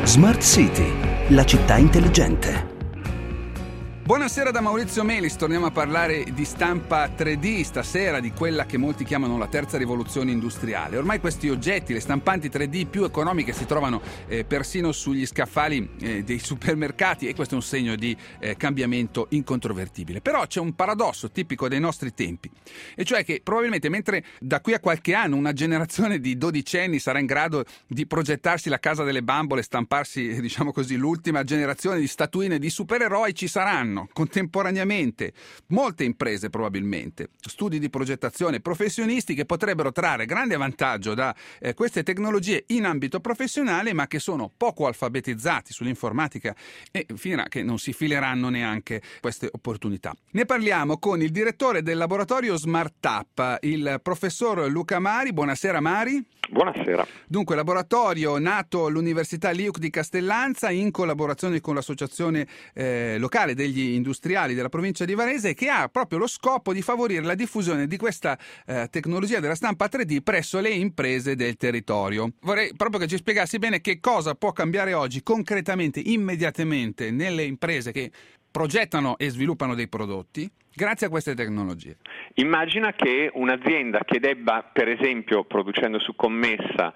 Smart City, la città intelligente. Buonasera da Maurizio Melis, torniamo a parlare di stampa 3D stasera, di quella che molti chiamano la terza rivoluzione industriale. Ormai questi oggetti, le stampanti 3D più economiche, si trovano persino sugli scaffali dei supermercati, e questo è un segno di cambiamento incontrovertibile. Però c'è un paradosso tipico dei nostri tempi, e cioè che probabilmente mentre da qui a qualche anno una generazione di dodicenni sarà in grado di progettarsi la casa delle bambole, stamparsi, diciamo così, l'ultima generazione di statuine di supereroi, ci saranno contemporaneamente molte imprese, probabilmente studi di progettazione, professionisti che potrebbero trarre grande vantaggio da queste tecnologie in ambito professionale, ma che sono poco alfabetizzati sull'informatica, e finirà che non si fileranno neanche queste opportunità. Ne parliamo con il direttore del laboratorio SmartUp, il professor Luca Mari. Buonasera Mari. Buonasera. Dunque, laboratorio nato all'Università LIUC di Castellanza in collaborazione con l'associazione locale degli industriali della provincia di Varese, che ha proprio lo scopo di favorire la diffusione di questa tecnologia della stampa 3D presso le imprese del territorio. Vorrei proprio che ci spiegassi bene che cosa può cambiare oggi concretamente, immediatamente, nelle imprese che progettano e sviluppano dei prodotti grazie a queste tecnologie. Immagina che un'azienda che debba, per esempio, producendo su commessa,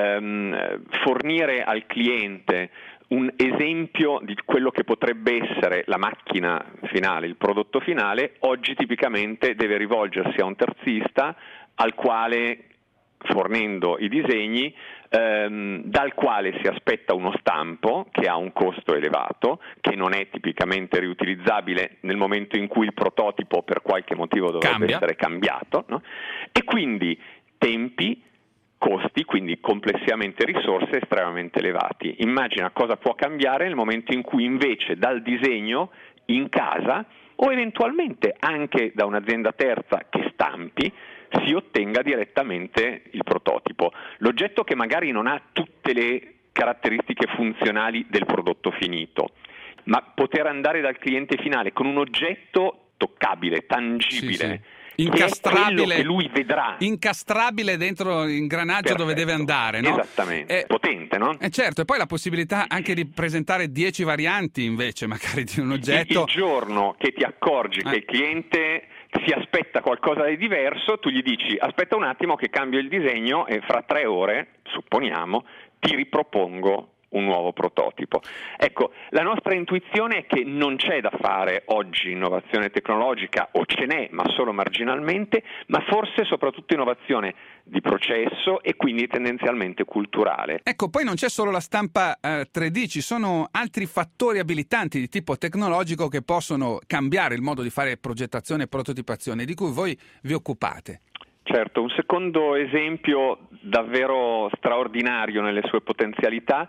fornire al cliente un esempio di quello che potrebbe essere la macchina finale, il prodotto finale, oggi tipicamente deve rivolgersi a un terzista al quale, fornendo i disegni, dal quale si aspetta uno stampo che ha un costo elevato, che non è tipicamente riutilizzabile nel momento in cui il prototipo per qualche motivo dovrebbe essere cambiato, no? E quindi tempi, costi, quindi complessivamente risorse estremamente elevati. Immagina cosa può cambiare nel momento in cui invece dal disegno in casa, o eventualmente anche da un'azienda terza che stampi, si ottenga direttamente il prototipo. L'oggetto che magari non ha tutte le caratteristiche funzionali del prodotto finito, ma poter andare dal cliente finale con un oggetto toccabile, tangibile, sì. Incastrabile, che lui vedrà, incastrabile dentro l'ingranaggio dove deve andare, no? Esattamente, potente, no? Certo, e poi la possibilità anche di presentare 10 varianti invece magari di un oggetto. Il giorno che ti accorgi che il cliente si aspetta qualcosa di diverso, tu gli dici aspetta un attimo che cambio il disegno e fra 3 ore, supponiamo, ti ripropongo un nuovo prototipo. Ecco, la nostra intuizione è che non c'è da fare oggi innovazione tecnologica, o ce n'è, ma solo marginalmente, ma forse soprattutto innovazione di processo e quindi tendenzialmente culturale. Ecco, poi non c'è solo la stampa 3D, ci sono altri fattori abilitanti di tipo tecnologico che possono cambiare il modo di fare progettazione e prototipazione, di cui voi vi occupate. Certo, un secondo esempio davvero straordinario nelle sue potenzialità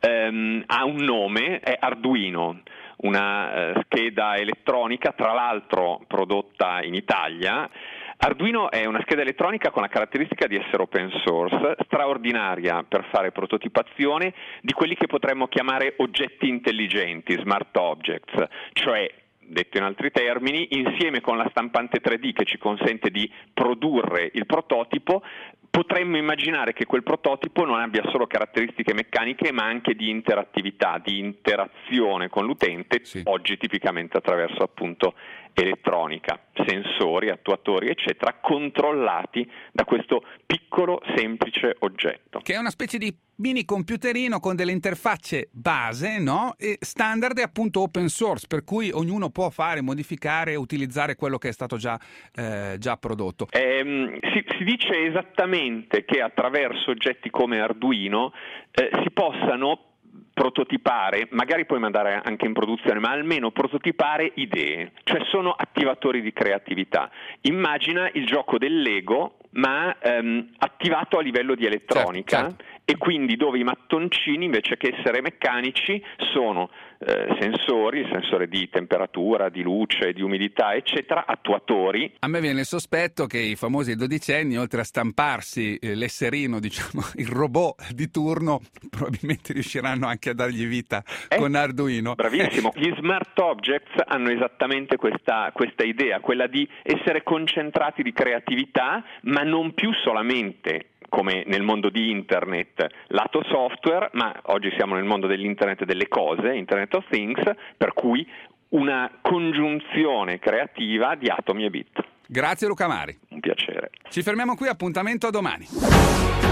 ha un nome, è Arduino, una scheda elettronica, tra l'altro prodotta in Italia. Arduino è una scheda elettronica con la caratteristica di essere open source, straordinaria per fare prototipazione di quelli che potremmo chiamare oggetti intelligenti, smart objects, cioè, detto in altri termini, insieme con la stampante 3D che ci consente di produrre il prototipo, potremmo immaginare che quel prototipo non abbia solo caratteristiche meccaniche, ma anche di interattività, di interazione con l'utente, sì. Oggi tipicamente attraverso appunto elettronica, sensori, attuatori, eccetera, controllati da questo piccolo, semplice oggetto. Che è una specie di mini computerino con delle interfacce base, no? E standard e appunto open source, per cui ognuno può fare, modificare e utilizzare quello che è stato già prodotto. Si dice esattamente che attraverso oggetti come Arduino si possano prototipare, magari puoi mandare anche in produzione, ma almeno prototipare idee, cioè sono attivatori di creatività. Immagina il gioco del Lego, ma attivato a livello di elettronica, certo. E quindi dove i mattoncini, invece che essere meccanici, sono sensori, il sensore di temperatura, di luce, di umidità, eccetera, attuatori. A me viene il sospetto che i famosi dodicenni, oltre a stamparsi l'esserino, diciamo, il robot di turno, probabilmente riusciranno anche a dargli vita con Arduino. Bravissimo. Gli smart objects hanno esattamente questa idea, quella di essere concentrati di creatività, ma non più solamente come nel mondo di internet lato software, ma oggi siamo nel mondo dell'internet delle cose, Internet of Things, per cui una congiunzione creativa di atomi e bit. Grazie Luca Mari. Un piacere. Ci fermiamo qui, appuntamento a domani.